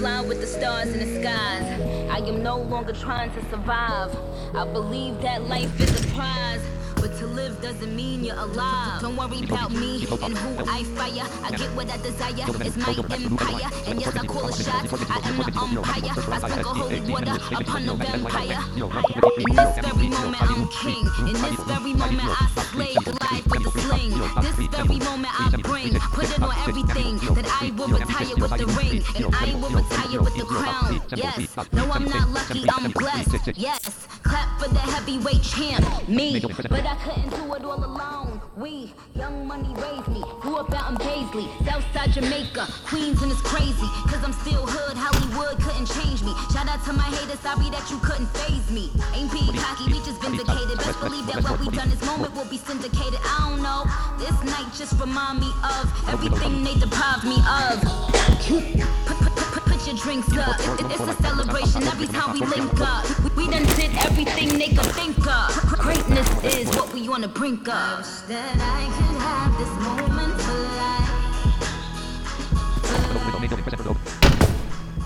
fly with the stars in the skies. I am no longer trying to survive. I believe that life is a prize. But to live doesn't mean you're alive. Don't worry about me and who I fire. I get what I desire, it's my empire. And yes, I call a shot, I am the umpire. I sprinkle holy water upon the vampire. In this very moment I'm king. In this very moment I slay Goliath with the sling. This very moment I bring, put it on everything. That I will retire with the ring. And I will retire with the crown. Yes, no I'm not lucky, I'm blessed. Yes, clap for the heavyweight champ, me. But I couldn't do it all alone. We, Young Money raised me. Grew up out in Paisley, Southside Jamaica, Queens, and it's crazy. Cause I'm still hood, Hollywood couldn't change me. Shout out to my haters, sorry that you couldn't phase me. Ain't being cocky, we just vindicated. Best believe that what we done this moment will be syndicated. I don't know, this night just remind me of everything they deprived me of. Put your drinks up, it's a celebration every time we link up. We done did everything they could think of. Greatness is what we on the brink of. I wish that I could have this moment for life.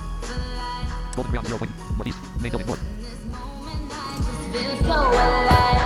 In this moment I just feel so alive.